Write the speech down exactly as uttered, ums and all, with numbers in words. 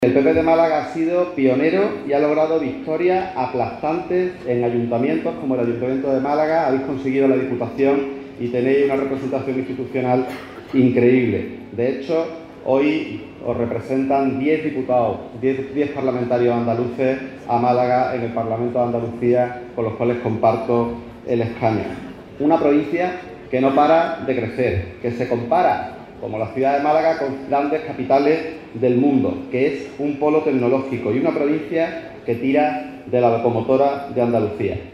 El P P de Málaga ha sido pionero y ha logrado victorias aplastantes en ayuntamientos como el Ayuntamiento de Málaga. Habéis conseguido la Diputación y tenéis una representación institucional increíble. De hecho, hoy os representan diez diputados, diez parlamentarios andaluces a Málaga en el Parlamento de Andalucía, con los cuales comparto el escaño. Una provincia que no para de crecer, que se compara, como la ciudad de Málaga, con grandes capitales del mundo, que es un polo tecnológico y una provincia que tira de la locomotora de Andalucía.